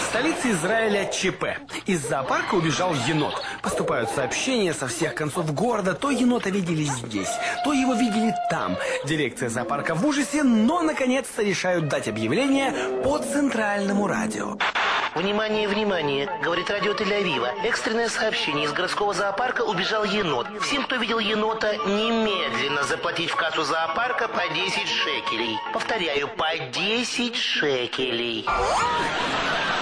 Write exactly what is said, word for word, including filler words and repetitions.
столице Израиля ЧП. Из зоопарка убежал енот. Поступают сообщения со всех концов города. То енота видели здесь, то его видели там. Дирекция зоопарка в ужасе, но наконец-то решают дать объявление по центральному радио. Внимание, внимание, говорит радио Тель-Авива. Экстренное сообщение: из городского зоопарка убежал енот. Всем, кто видел енота, немедленно заплатить в кассу зоопарка по десять шекелей. Повторяю, по десять шекелей.